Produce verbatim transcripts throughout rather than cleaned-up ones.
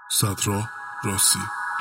صدرا راسی.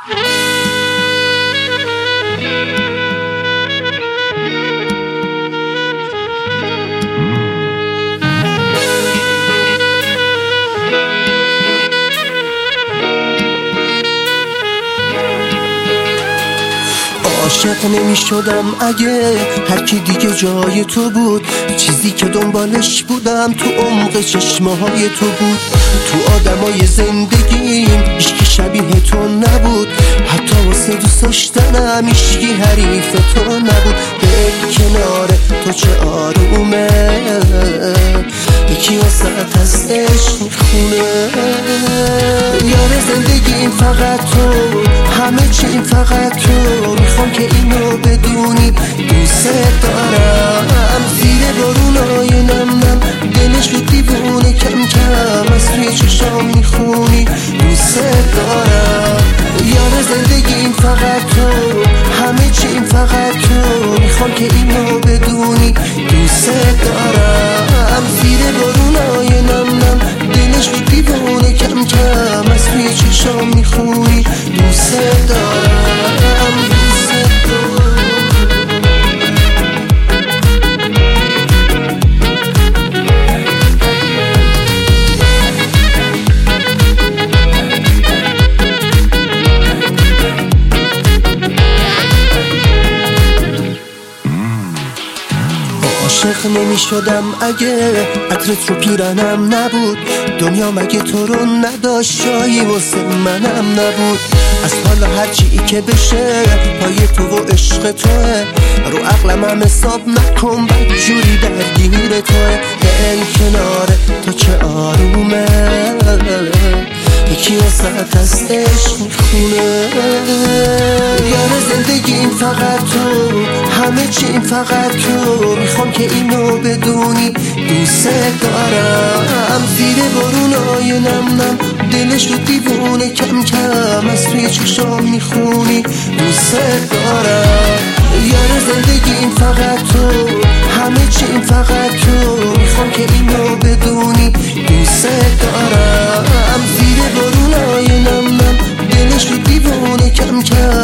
عاشق نمی شدم اگه هر کی دیگه جای تو بود. چیزی که دنبالش بودم تو عمق چشمه های تو بود. تو آدمای زندگیم هیچکی شبیه تو نبود. حتی واسه دوست داشتنم هیچکی حریف تو نبود. به کنار تو چه آرومه، یکی واسط از عشق میخونه. یار زندگیم فقط تو، همه چیم فقط تو. میخوام که اینو بدونی دوست دارم. زیر بارونای نم نم دلش رو دیوونه کم کم از توی چشام میخونی دوست دارم. یار زندگیم فقط تو، همه چیم فقط تو. میخوام که اینو بدونی دوست دارم. زیر بارونای نم نم دلش رو دیوونه کم کم از توی چشام میخونی دوست دارم. عاشق نمی شدم اگه عطرت رو پیرنم نبود. دنیا مگه تو رو نداشت جایی واسه منم نبود. از حالا هرچی که بشه پای تو و عشق توه. رو عقلم هم حساب نکن بدجوری درگیر توه. دل کنار تو چه آرومه، یکی واسط از عشق میخونه. یار زندگیم فقط تو، همه چیم فقط تو. میخوام که اینو بدونی دوست دارم. زیر بارونای نم نم دلش رو دیوونه کم کم از توی چشام میخونی دوست دارم. یار زندگیم فقط تو، همه چیم فقط تو. میخوام که اینو بدونی دوست دارم. زیر بارونای نم نم دلش رو دیوونه کم کم